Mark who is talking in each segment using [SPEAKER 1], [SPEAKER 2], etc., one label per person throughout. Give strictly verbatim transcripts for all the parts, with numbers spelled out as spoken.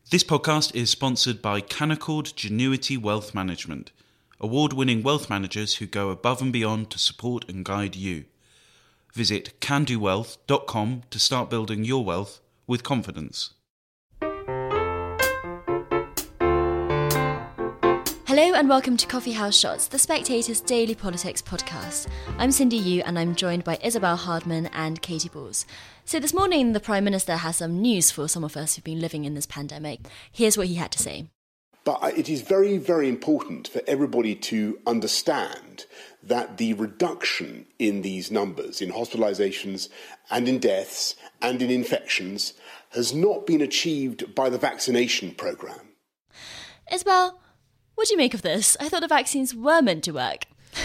[SPEAKER 1] This podcast is sponsored by Canaccord Genuity Wealth Management, award-winning wealth managers who go above and beyond to support and guide you. Visit can do wealth dot com to start building your wealth with confidence.
[SPEAKER 2] Hello and welcome to Coffee House Shots, The Spectator's daily politics podcast. I'm Cindy Yu and I'm joined by Isabel Hardman and Katie Balls. So this morning the Prime Minister has some news for some of us who've been living in this pandemic. Here's what he had to say.
[SPEAKER 3] But it is very, very important for everybody to understand that the reduction in these numbers, in hospitalisations and in deaths and in infections, has not been achieved by the vaccination programme.
[SPEAKER 2] Isabel, what do you make of this? I thought the vaccines were meant to work.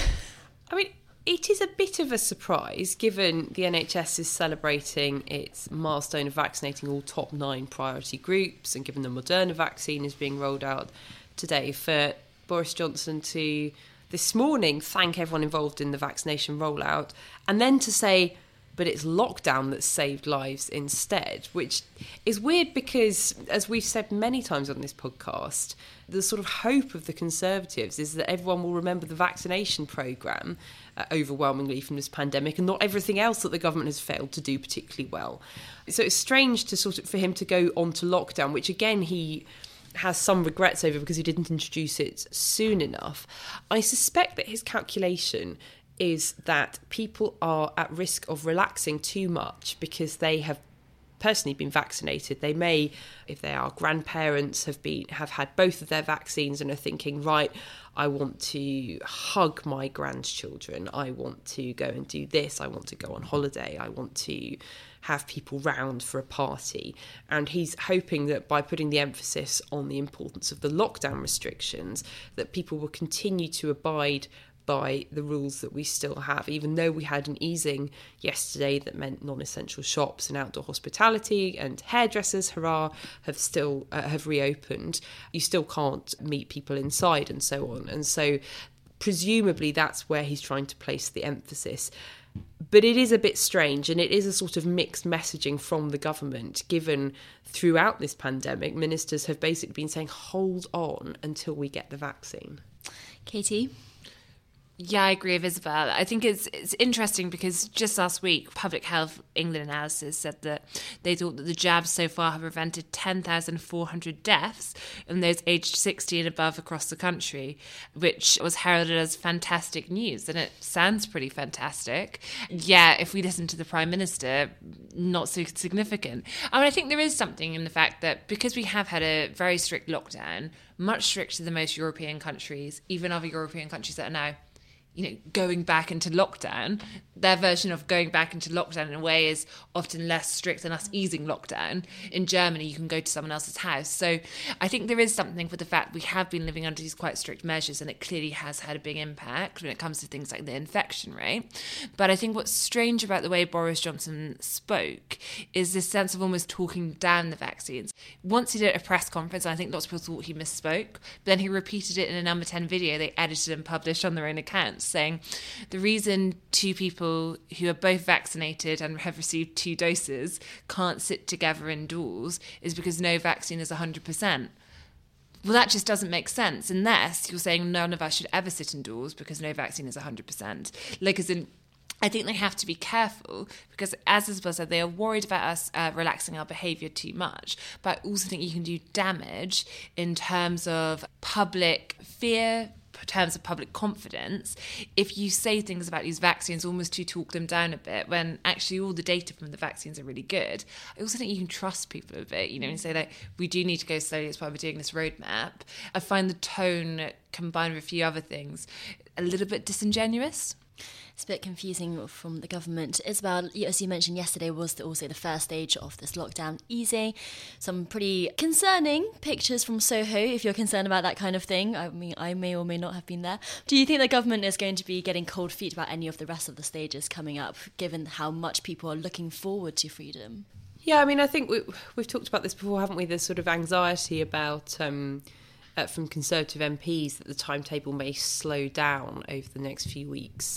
[SPEAKER 4] I mean, it is a bit of a surprise given the N H S is celebrating its milestone of vaccinating all top nine priority groups, and given the Moderna vaccine is being rolled out today, for Boris Johnson to this morning thank everyone involved in the vaccination rollout and then to say, but it's lockdown that saved lives instead, which is weird because, as we've said many times on this podcast, the sort of hope of the Conservatives is that everyone will remember the vaccination programme uh, overwhelmingly from this pandemic and not everything else that the government has failed to do particularly well. So it's strange to sort of for him to go on to lockdown, which again he has some regrets over because he didn't introduce it soon enough. I suspect that his calculation is that people are at risk of relaxing too much because they have personally been vaccinated. They may, if they are grandparents, have been have had both of their vaccines and are thinking, right, I want to hug my grandchildren, I want to go and do this, I want to go on holiday, I want to have people round for a party. And he's hoping that by putting the emphasis on the importance of the lockdown restrictions, that people will continue to abide by the rules that we still have, even though we had an easing yesterday that meant non-essential shops and outdoor hospitality and hairdressers, hurrah, have still uh, have reopened. You still can't meet people inside and so on. And so presumably that's where he's trying to place the emphasis. But it is a bit strange, and it is a sort of mixed messaging from the government, given throughout this pandemic, ministers have basically been saying, hold on until we get the vaccine.
[SPEAKER 2] Katie?
[SPEAKER 5] Yeah, I agree with Isabel. I think it's it's interesting because just last week, Public Health England analysis said that they thought that the jabs so far have prevented ten thousand four hundred deaths in those aged sixty and above across the country, which was heralded as fantastic news. And it sounds pretty fantastic. Yeah, if we listen to the Prime Minister, not so significant. I mean, I think there is something in the fact that because we have had a very strict lockdown, much stricter than most European countries, even other European countries that are now you know, going back into lockdown, their version of going back into lockdown in a way is often less strict than us easing lockdown. In Germany, you can go to someone else's house. So I think there is something for the fact we have been living under these quite strict measures, and it clearly has had a big impact when it comes to things like the infection rate. But I think what's strange about the way Boris Johnson spoke is this sense of almost talking down the vaccines. Once he did a press conference, and I think lots of people thought he misspoke, but then he repeated it in a Number ten video they edited and published on their own account, saying the reason two people who are both vaccinated and have received two doses can't sit together indoors is because no vaccine is one hundred percent. Well, that just doesn't make sense unless you're saying none of us should ever sit indoors because no vaccine is one hundred percent. Like, as in, I think they have to be careful because, as Isabel said, they are worried about us uh, relaxing our behaviour too much. But I also think you can do damage in terms of public fear, in terms of public confidence, if you say things about these vaccines almost to talk them down a bit, when actually all the data from the vaccines are really good. I also think you can trust people a bit, you know, and say that we do need to go slowly, that's why we're doing this roadmap. I find the tone, combined with a few other things, a little bit disingenuous.
[SPEAKER 2] It's a bit confusing from the government. Isabel, as you mentioned yesterday, was also the first stage of this lockdown easing. Some pretty concerning pictures from Soho, if you're concerned about that kind of thing. I mean, I may or may not have been there. Do you think the government is going to be getting cold feet about any of the rest of the stages coming up, given how much people are looking forward to freedom?
[SPEAKER 4] Yeah, I mean, I think we, we've talked about this before, haven't we? There's sort of anxiety about... Um, Uh, from Conservative M Ps that the timetable may slow down over the next few weeks.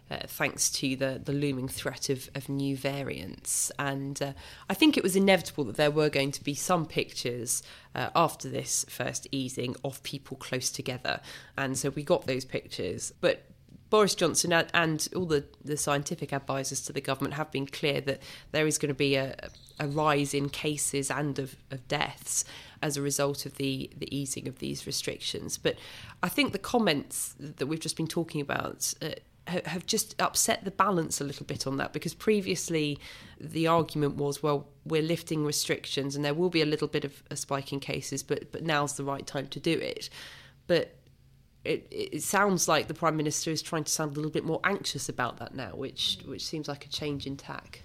[SPEAKER 4] uh, thanks to the, the looming threat of, of new variants. And uh, I think it was inevitable that there were going to be some pictures uh, after this first easing of people close together. And so we got those pictures. But Boris Johnson and all the, the scientific advisors to the government have been clear that there is going to be a, a rise in cases and of, of deaths as a result of the, the easing of these restrictions. But I think the comments that we've just been talking about uh, have just upset the balance a little bit on that, because previously the argument was, well, we're lifting restrictions and there will be a little bit of a spike in cases, but but now's the right time to do it. But it, it sounds like the Prime Minister is trying to sound a little bit more anxious about that now, which which seems like a change in tack.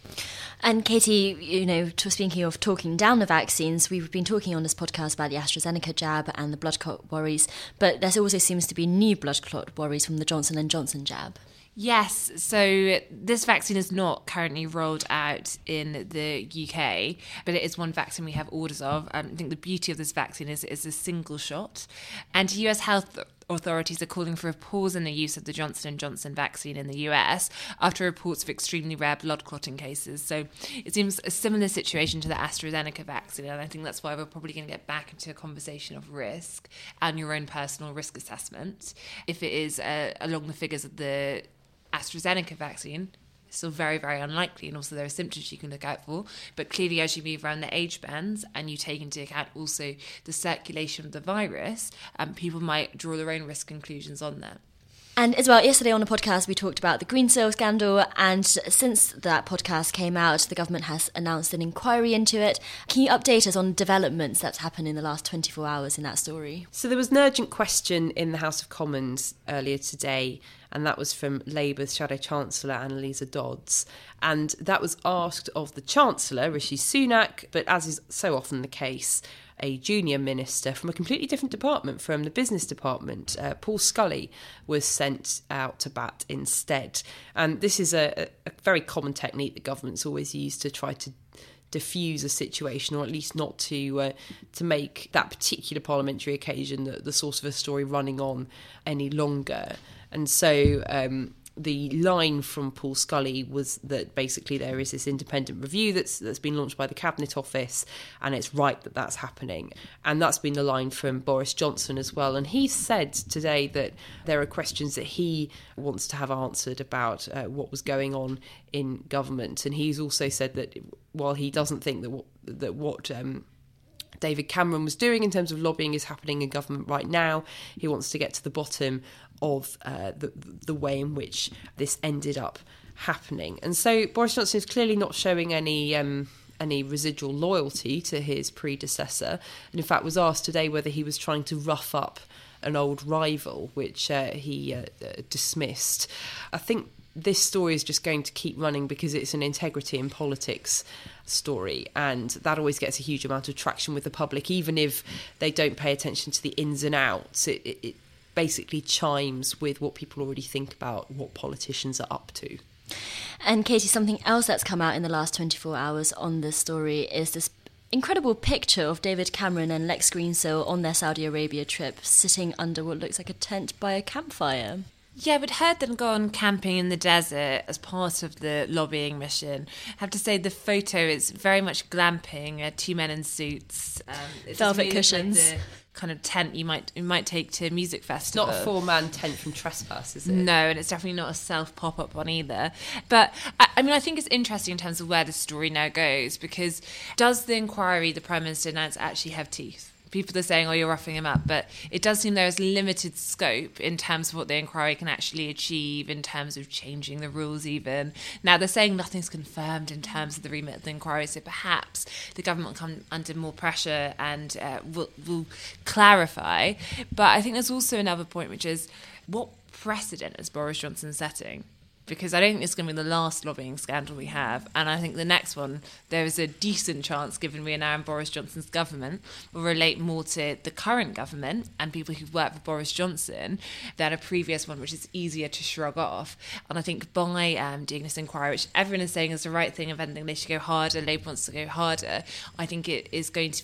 [SPEAKER 2] And Katie, you know, to, speaking of talking down the vaccines, we've been talking on this podcast about the AstraZeneca jab and the blood clot worries, but there also seems to be new blood clot worries from the Johnson and Johnson jab.
[SPEAKER 5] Yes, so this vaccine is not currently rolled out in the U K, but it is one vaccine we have orders of. Um, I think the beauty of this vaccine is it's a single shot. And U S health authorities are calling for a pause in the use of the Johnson and Johnson vaccine in the U S after reports of extremely rare blood clotting cases. So it seems a similar situation to the AstraZeneca vaccine, and I think that's why we're probably going to get back into a conversation of risk and your own personal risk assessment. If it is uh, along the figures of the AstraZeneca vaccine, it's still very, very unlikely, and also there are symptoms you can look out for. But clearly, as you move around the age bands and you take into account also the circulation of the virus, um, people might draw their own risk conclusions on that.
[SPEAKER 2] And as well, yesterday on the podcast, we talked about the Greensill scandal, and since that podcast came out, the government has announced an inquiry into it. Can you update us on developments that's happened in the last twenty-four hours in that story?
[SPEAKER 4] So there was an urgent question in the House of Commons earlier today, and that was from Labour's Shadow Chancellor, Annalisa Dodds. And that was asked of the Chancellor, Rishi Sunak, but as is so often the case, a junior minister from a completely different department, from the business department, uh, Paul Scully, was sent out to bat instead. And this is a, a very common technique that governments always use to try to diffuse a situation, or at least not to uh, to make that particular parliamentary occasion the, the source of a story running on any longer. And so um, the line from Paul Scully was that basically there is this independent review that's that's been launched by the Cabinet Office, and it's right that that's happening. And that's been the line from Boris Johnson as well. And he said today that there are questions that he wants to have answered about uh, what was going on in government. And he's also said that while he doesn't think that what, that what um, David Cameron was doing in terms of lobbying is happening in government right now, he wants to get to the bottom of uh, the, the way in which this ended up happening. And so Boris Johnson is clearly not showing any um, any residual loyalty to his predecessor, and in fact was asked today whether he was trying to rough up an old rival, which uh, he uh, uh, dismissed. I think this story is just going to keep running because it's an integrity in politics story, and that always gets a huge amount of traction with the public, even if they don't pay attention to the ins and outs. It, it, it basically chimes with what people already think about what politicians are up to.
[SPEAKER 2] And Katie, something else that's come out in the last twenty-four hours on this story is this incredible picture of David Cameron and Lex Greensill on their Saudi Arabia trip, sitting under what looks like a tent by a campfire.
[SPEAKER 5] Yeah, we'd heard them go on camping in the desert as part of the lobbying mission. I have to say the photo is very much glamping, uh, two men in suits. Um, it's
[SPEAKER 2] Velvet
[SPEAKER 5] really
[SPEAKER 2] cushions.
[SPEAKER 5] like the kind of tent you might you might take to a music festival.
[SPEAKER 4] Not a four-man tent from Trespass, is it?
[SPEAKER 5] No, and it's definitely not a self-pop-up one either. But, I, I mean, I think it's interesting in terms of where the story now goes, because does the inquiry the Prime Minister announced actually have teeth? People are saying, oh, you're roughing him up, but it does seem there is limited scope in terms of what the inquiry can actually achieve, in terms of changing the rules even. Now, they're saying nothing's confirmed in terms of the remit of the inquiry, so perhaps the government will come under more pressure and uh, will, will clarify. But I think there's also another point, which is, what precedent is Boris Johnson setting? Because I don't think it's going to be the last lobbying scandal we have. And I think the next one, there is a decent chance, given we are now in Boris Johnson's government, will relate more to the current government and people who've worked for Boris Johnson than a previous one, which is easier to shrug off. And I think by um, doing this inquiry, which everyone is saying is the right thing, if anything, they should go harder, Labour wants to go harder, I think it is going to be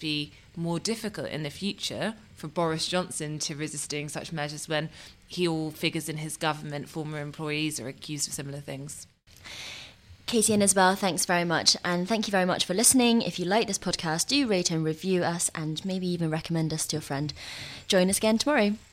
[SPEAKER 5] more difficult in the future for Boris Johnson to resisting such measures when he or figures in his government, former employees, are accused of similar things.
[SPEAKER 2] Katie and Isabel, thanks very much. And thank you very much for listening. If you like this podcast, do rate and review us and maybe even recommend us to a friend. Join us again tomorrow.